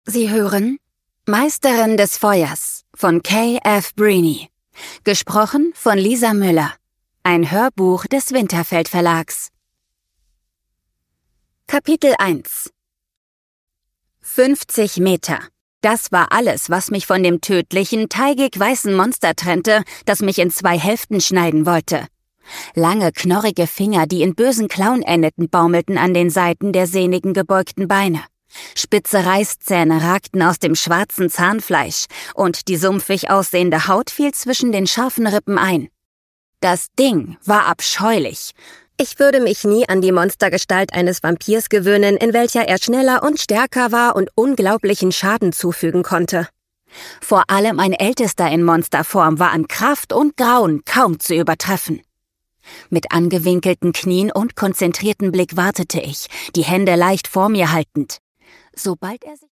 Sie hören Meisterin des Feuers von K.F. Breene. Gesprochen von Lisa Müller. Ein Hörbuch des Winterfeld Verlags. Kapitel 1. 50 Meter. Das war alles, was mich von dem tödlichen, teigig weißen Monster trennte, das mich in 2 Hälften schneiden wollte. Lange, knorrige Finger, die in bösen Klauen endeten, baumelten an den Seiten der sehnigen, gebeugten Beine. Spitze Reißzähne ragten aus dem schwarzen Zahnfleisch und die sumpfig aussehende Haut fiel zwischen den scharfen Rippen ein. Das Ding war abscheulich. Ich würde mich nie an die Monstergestalt eines Vampirs gewöhnen, in welcher er schneller und stärker war und unglaublichen Schaden zufügen konnte. Vor allem ein Ältester in Monsterform war an Kraft und Grauen kaum zu übertreffen. Mit angewinkelten Knien und konzentriertem Blick wartete ich, die Hände leicht vor mir haltend. Sobald er sich